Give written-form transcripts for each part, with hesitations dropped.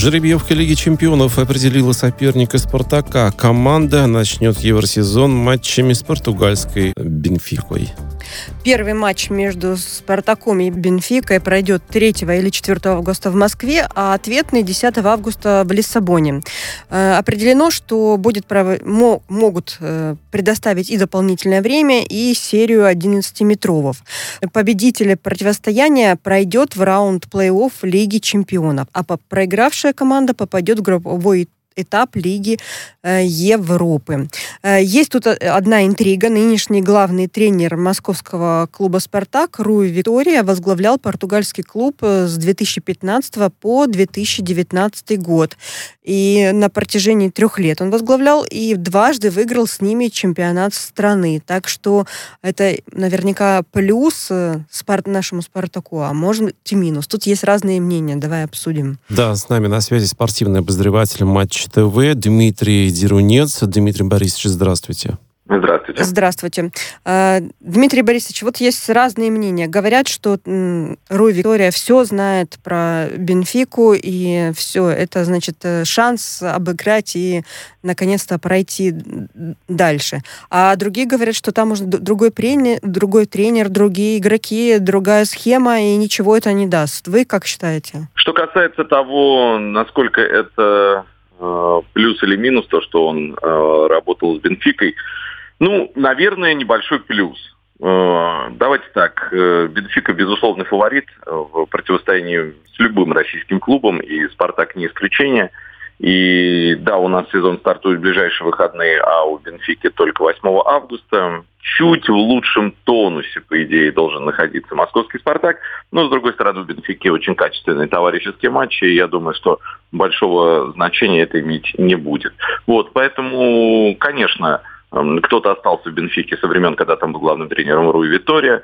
Жеребьевка Лиги чемпионов определила соперника «Спартака». Команда начнет евросезон матчами с португальской «Бенфикой». Первый матч между «Спартаком» и «Бенфикой» пройдет 3 или 4 августа в Москве, а ответный 10 августа в Лиссабоне. Определено, что могут предоставить и дополнительное время, и серию 11-метровов. Победитель противостояния пройдет в раунд плей-офф Лиги чемпионов, а проигравшая команда попадет в групповой этап Лиги Европы. Есть тут одна интрига. Нынешний главный тренер московского клуба «Спартак» Руй Витория возглавлял португальский клуб с 2015 по 2019 год. И на протяжении 3 лет он возглавлял и дважды выиграл с ними чемпионат страны. Так что это наверняка плюс нашему «Спартаку», а может и минус. Тут есть разные мнения. Давай обсудим. Да, с нами на связи спортивный обозреватель Матч ТВ Дмитрий Дерунец. Дмитрий Борисович, здравствуйте. Здравствуйте. Здравствуйте. Дмитрий Борисович, вот есть разные мнения. Говорят, что Руй Витория все знает про Бенфику, и все, это, значит, шанс обыграть и, наконец-то, пройти дальше. А другие говорят, что там уже другой тренер, другие игроки, другая схема, и ничего это не даст. Вы как считаете? Что касается того, насколько это плюс или минус, то, что он работал с Бенфикой, наверное, небольшой плюс. Давайте так, Бенфика безусловный фаворит в противостоянии с любым российским клубом, и «Спартак» не исключение. И да, у нас сезон стартует в ближайшие выходные, а у Бенфики только 8 августа. Чуть в лучшем тонусе, по идее, должен находиться московский «Спартак». Но, с другой стороны, у Бенфики очень качественные товарищеские матчи, и я думаю, что большого значения это иметь не будет. Поэтому, конечно, кто-то остался в Бенфике со времен, когда там был главным тренером Руй Витория,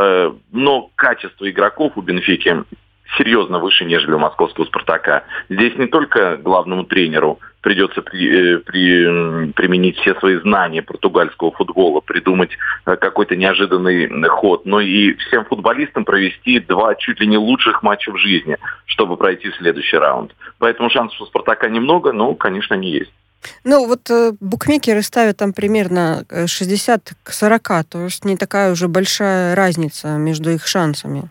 но качество игроков у Бенфики серьезно выше, нежели у московского «Спартака». Здесь не только главному тренеру придется применить все свои знания португальского футбола, придумать какой-то неожиданный ход, но и всем футболистам провести 2 чуть ли не лучших матча в жизни, чтобы пройти в следующий раунд. Поэтому шансов у «Спартака» немного, но, конечно, они есть. Букмекеры ставят там примерно 60 к 40, то есть не такая уже большая разница между их шансами.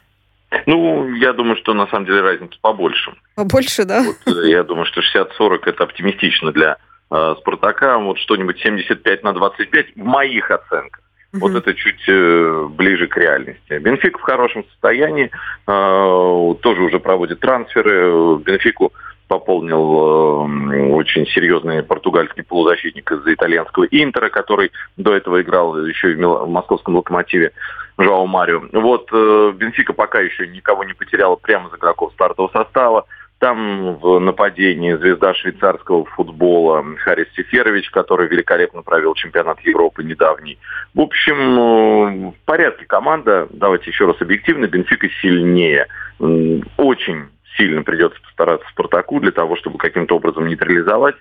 Я думаю, что на самом деле разница побольше. Побольше, да? Я думаю, что 60-40 это оптимистично для «Спартака». Что-нибудь 75-25 в моих оценках. Это чуть ближе к реальности. Бенфика в хорошем состоянии, тоже уже проводит трансферы. Бенфику пополнил очень серьезный португальский полузащитник из итальянского «Интера», который до этого играл еще и в московском «Локомотиве», Жоао Марио. Бенфика пока еще никого не потеряла прямо из игроков стартового состава. Там в нападении звезда швейцарского футбола Харис Сеферович, который великолепно провел чемпионат Европы недавний. В общем, в порядке команда. Давайте еще раз объективно. Бенфика сильнее. Очень сильно придется постараться «Спартаку» для того, чтобы каким-то образом нейтрализовать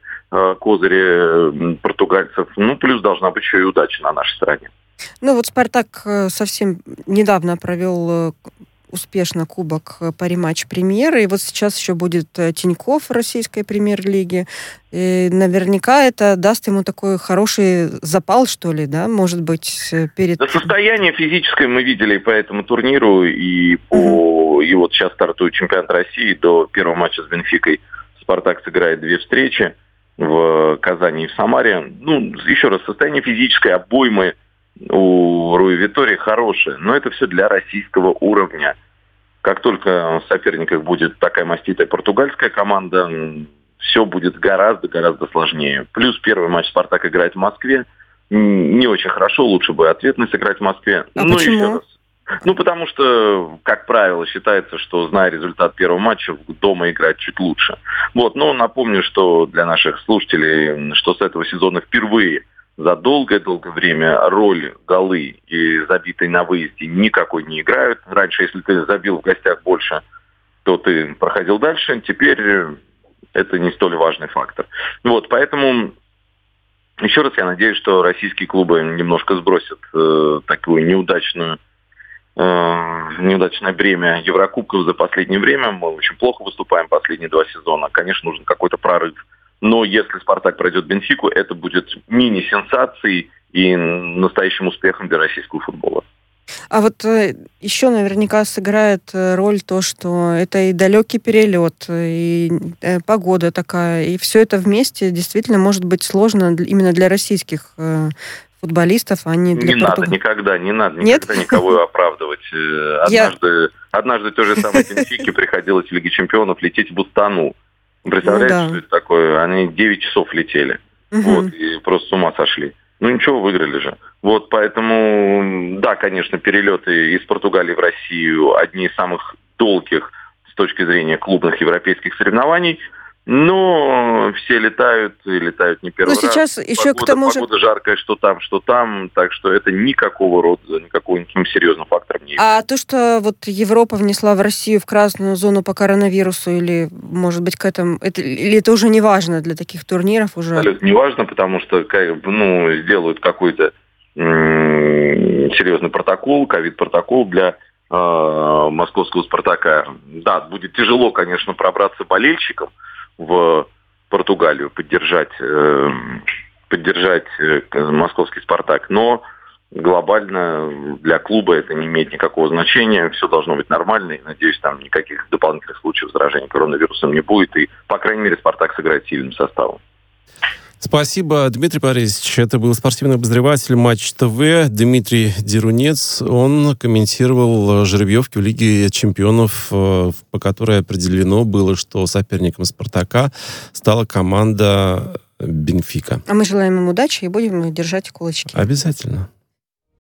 козыри португальцев. Плюс должна быть еще и удача на нашей стороне. «Спартак» совсем недавно провел успешно кубок по рематч премьеры, и сейчас еще будет Тинькофф российской премьер-лиги. И наверняка это даст ему такой хороший запал, что ли, да, может быть, перед... Состояние физическое мы видели по этому турниру, и сейчас стартует чемпионат России. До первого матча с Бенфикой «Спартак» сыграет 2 встречи в Казани и в Самаре. Еще раз, состояние физическое, обоймы у Руи Витории хорошее, но это все для российского уровня. Как только в соперниках будет такая маститая португальская команда, все будет гораздо сложнее. Плюс первый матч «Спартак» играет в Москве. Не очень хорошо, лучше бы ответный сыграть в Москве. Почему? Еще раз. Потому что, как правило, считается, что, зная результат первого матча, дома играть чуть лучше. Но напомню, что для наших слушателей, что с этого сезона впервые за долгое время роль голы и забитой на выезде никакой не играют. Раньше, если ты забил в гостях больше, то ты проходил дальше. Теперь это не столь важный фактор. Поэтому еще раз я надеюсь, что российские клубы немножко сбросят такую неудачную неудачное бремя Еврокубков за последнее время. Мы очень плохо выступаем последние 2 сезона. Конечно, нужен какой-то прорыв. Но если «Спартак» пройдет Бенфику, это будет мини-сенсацией и настоящим успехом для российского футбола. А вот еще наверняка сыграет роль то, что это и далекий перелет, и погода такая, и все это вместе действительно может быть сложно именно для российских футболистов, а не для Никогда никого оправдывать. Однажды той же самой Бенфике приходилось в Лиге чемпионов лететь в Бустану. Представляете, что это такое? Они 9 часов летели. И просто с ума сошли. Ничего, выиграли же. Поэтому, да, конечно, перелеты из Португалии в Россию одни из самых долгих с точки зрения клубных европейских соревнований. Но все летают не первый раз. Сейчас еще к тому же... Погода жаркая, что там. Так что это никаким серьезным фактором не является. А то, что вот Европа внесла в Россию в красную зону по коронавирусу, или, может быть, к этому... Или это уже не важно для таких турниров? Уже? Абсолютно не важно, потому что сделают какой-то серьезный протокол, ковид-протокол для московского «Спартака». Да, будет тяжело, конечно, пробраться болельщикам в Португалию, поддержать московский «Спартак», но глобально для клуба это не имеет никакого значения, все должно быть нормально, и, надеюсь, там никаких дополнительных случаев заражения коронавирусом не будет, и, по крайней мере, «Спартак» сыграет сильным составом. Спасибо, Дмитрий Борисович. Это был спортивный обозреватель Матч ТВ Дмитрий Дерунец. Он комментировал жеребьевки в Лиге чемпионов, по которой определено было, что соперником «Спартака» стала команда «Бенфика». А мы желаем им удачи и будем держать кулачки. Обязательно.